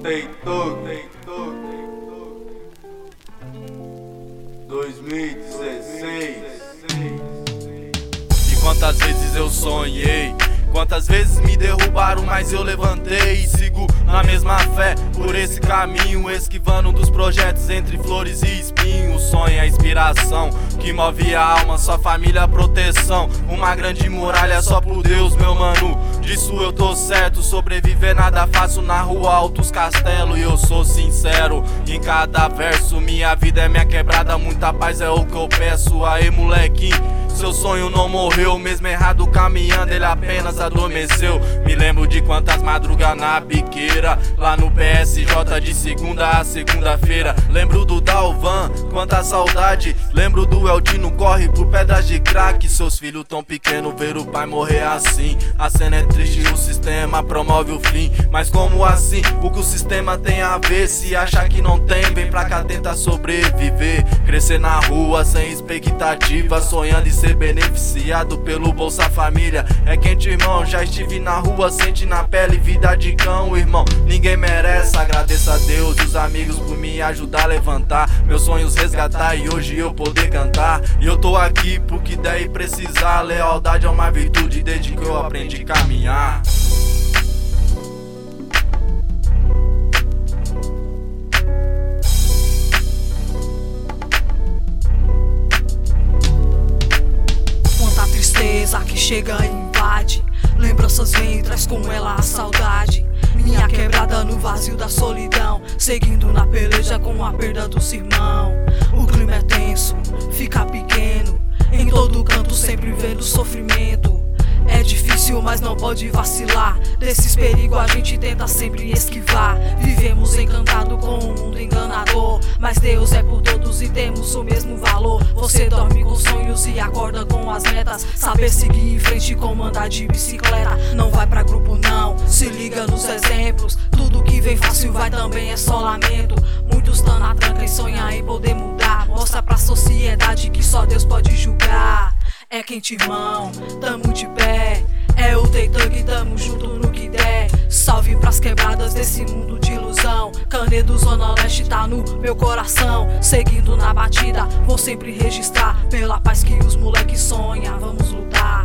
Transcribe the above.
Tentou 2016. E quantas vezes eu sonhei, quantas vezes me derrubaram, mas eu levantei e sigo na mesma fé por esse caminho, esquivando dos projetos entre flores e espinhos. O sonho é a inspiração que move a alma, sua família a proteção, uma grande muralha só por Deus, meu mano. Disso eu tô certo, sobreviver nada fácil na rua, altos castelos. E eu sou sincero em cada verso, minha vida é minha quebrada, muita paz é o que eu peço. Aê molequinho, seu sonho não morreu, mesmo errado caminhando ele apenas adormeceu. Me lembro de quantas madrugas na biqueira, lá no PSJ de segunda a segunda-feira. Lembro do Dalvan, quanta saudade. Lembro do Eldino, corre por pedras de crack. Seus filhos tão pequenos, ver o pai morrer assim. A cena é triste, o sistema promove o fim. Mas como assim? O que o sistema tem a ver? Se achar que não tem, vem pra cá tentar sobreviver. Crescer na rua sem expectativa, sonhando em ser beneficiado pelo Bolsa Família. É quente, irmão, já estive na rua, sente na pele vida de cão, irmão. Ninguém merece, agradeço a Deus e os amigos por me ajudar a levantar, meus sonhos resgatar e hoje eu poder cantar. E eu tô aqui porque der e precisar, lealdade é uma virtude desde que eu aprendi a caminhar. Quanta tristeza que chega e invade, lembranças vêm e traz com ela a saudade. Minha quebrada no vazio da solidão, seguindo na peleja com a perda dos irmãos. O clima é tenso, fica pequeno, em todo canto sempre vendo sofrimento. É difícil, mas não pode vacilar, desses perigos a gente tenta sempre esquivar. Vivemos encantado com um mundo enganador, mas Deus é por todos e temos o mesmo valor. Você dorme com sonhos e acorda com as metas, saber seguir em frente como andar de bicicleta. Não vai pra grupo não, se liga nos exemplos, tudo que vem fácil vai também é só lamento. Muitos tão na tranca e sonham em poder mudar, mostra pra sociedade que só Deus pode julgar. É quente, irmão, tamo de pé, é o Teitang, tamo junto no que der. Salve pras quebradas desse mundo de ilusão, Canedo Zona Leste tá no meu coração. Seguindo na batida, vou sempre registrar, pela paz que os moleques sonham, vamos lutar.